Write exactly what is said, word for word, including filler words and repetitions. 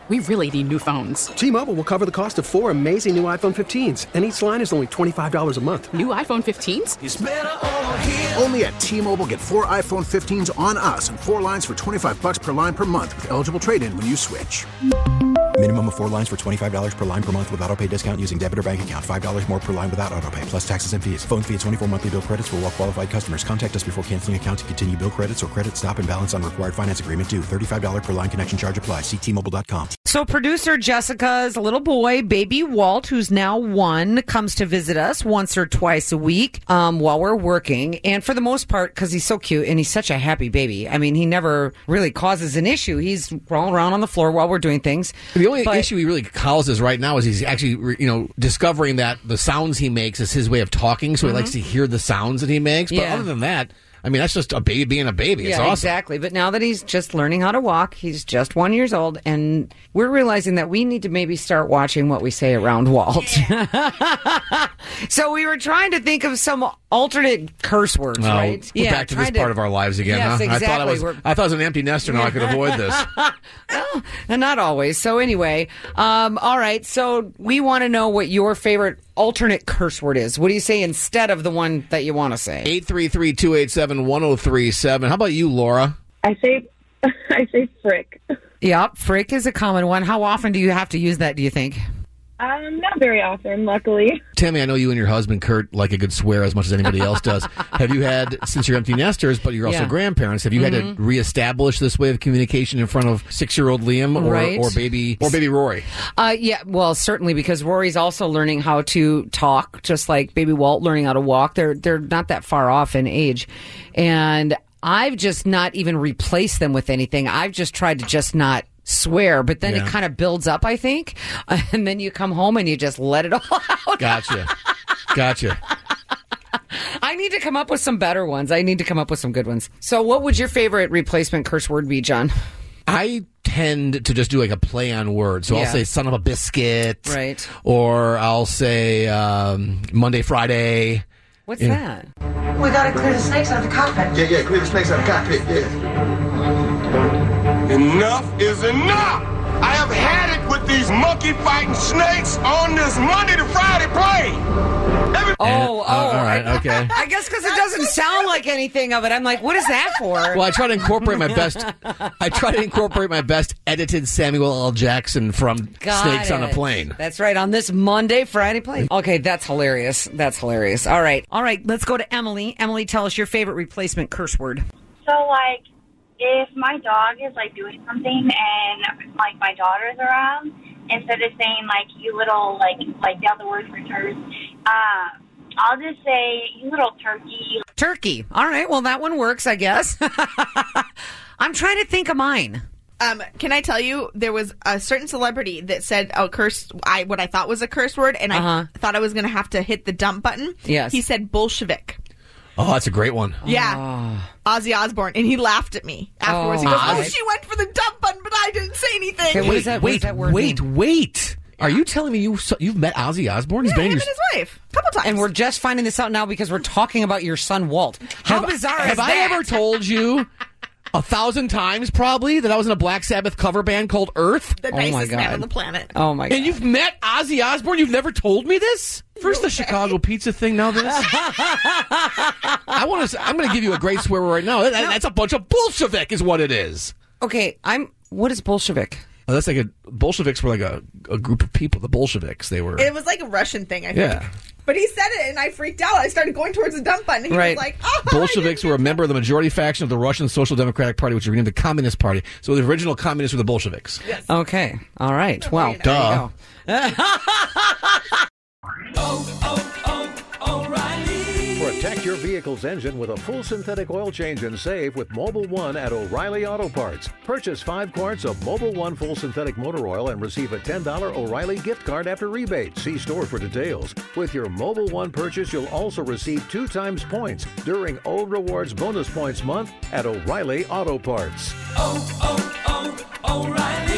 We really need new phones. T-Mobile will cover the cost of four amazing new iPhone fifteens, and each line is only twenty-five dollars a month. New iPhone fifteens? It's better over here. Only at T-Mobile, get four iPhone fifteens on us and four lines for twenty-five dollars per line per month with eligible trade-in when you switch. Minimum of four lines for twenty-five dollars per line per month with autopay discount using debit or bank account. five dollars more per line without autopay, plus taxes and fees. Phone fee at twenty-four monthly bill credits for well-qualified customers. Contact us before canceling account to continue bill credits or credit stop and balance on required finance agreement due. thirty-five dollars per line connection charge applies. See T Mobile dot com. So producer Jessica's little boy, baby Walt, who's now one, comes to visit us once or twice a week um, while we're working. And for the most part, because he's so cute and he's such a happy baby. I mean, he never really causes an issue. He's rolling around on the floor while we're doing things. The only But- issue he really causes right now is he's actually, you know, discovering that the sounds he makes is his way of talking, so Mhm. he likes to hear the sounds that he makes. But Yeah. other than that, I mean, that's just a baby being a baby. It's yeah, awesome. exactly. But now that he's just learning how to walk, he's just one years old, and we're realizing that we need to maybe start watching what we say around Walt. So we were trying to think of some alternate curse words, Well, right? We're back to this trying part of our lives again, Yes, huh? exactly. I thought I was, We're- I thought I was an empty nester. Now I could avoid this. Well, and not always. So anyway, um, all right. So we want to know what your favorite alternate curse word is. What do you say instead of the one that you want to say? eight three three, two eight seven, one oh three seven. How about you, Laura? I say, I say frick. Yep, frick is a common one. How often do you have to use that, do you think? Um, not very often, luckily. Tammy, I know you and your husband, Kurt, like a good swear as much as anybody else does. Have you had, since you're empty nesters, but you're also Yeah. grandparents, have you had Mhm. to reestablish this way of communication in front of six-year-old Liam or, Right. or baby or baby Rory? Uh, yeah, well, certainly, because Rory's also learning how to talk, just like baby Walt learning how to walk. They're they're not that far off in age, and I've just not even replaced them with anything. I've just tried to just not swear, but then Yeah. it kind of builds up, I think, and then you come home and you just let it all out. Gotcha. Gotcha. I need to come up with some better ones. I need to come up with some good ones. So, what would your favorite replacement curse word be, John? I tend to just do like a play on words. So Yeah. I'll say son of a biscuit. Right. Or I'll say um, Monday, Friday. What's Yeah. that? We gotta clear the snakes out of the cockpit. Yeah, yeah, clear the snakes out of the cockpit, yeah. Enough is enough! I have had it with these monkey fighting snakes on this Monday to Friday plane! Every- Oh, And- oh, all right, I- okay. I guess because it doesn't sound like anything of it. I'm like, what is that for? Well, I try to incorporate my best. I try to incorporate my best edited Samuel L. Jackson from Got Snakes on a it. Plane. That's right, on this Monday, Friday plane. Okay, that's hilarious. That's hilarious. All right. All right, let's go to Emily. Emily, tell us your favorite replacement curse word. So, like, if my dog is, like, doing something and, like, my daughter's around, instead of saying, like, you little, like, like the other word for turd, uh, I'll just say, you little turkey. Turkey. All right, well, that one works, I guess. I'm trying to think of mine. Um, can I tell you, there was a certain celebrity that said a curse, I what I thought was a curse word, and Uh-huh. I thought I was going to have to hit the dump button. Yes. He said Bolshevik. Oh, that's a great one. Yeah. Ozzy Osbourne. And he laughed at me afterwards. Oh, he goes, all oh, right. she went for the dump button, but I didn't say anything. Okay, what Wait, is that- what wait, does that word wait, mean? wait. Are you telling me you saw- you've met Ozzy Osbourne? He's Yeah, been in him your. and his wife. A couple times. And we're just finding this out now because we're talking about your son, Walt. How have, bizarre Have is I that? ever told you a thousand times probably that I was in a Black Sabbath cover band called Earth? the Oh, my nicest man God. on the planet. Oh, my God. And you've met Ozzy Osbourne? You've never told me this? First the Chicago pizza thing, now this. I want to. I'm going to give you a great swear word right now. That- That's a bunch of Bolshevik, is what it is. Okay, I'm. What is Bolshevik? Oh, that's like a Bolsheviks were like a, a group of people. The Bolsheviks, they were. It was like a Russian thing, I think. Yeah. But he said it, and I freaked out. I started going towards the dump button, and he Right. was like, oh, Bolsheviks were a member of the majority faction of the Russian Social Democratic Party, which was renamed the Communist Party. So the original communists were the Bolsheviks. Okay. All right. Well, Duh. there you Protect your vehicle's engine with a full synthetic oil change and save with Mobile One at O'Reilly Auto Parts. Purchase five quarts of Mobile One full synthetic motor oil and receive a ten dollars O'Reilly gift card after rebate. See store for details. With your Mobile One purchase, you'll also receive two times points during O Rewards Bonus Points Month at O'Reilly Auto Parts. Oh, oh, oh, O'Reilly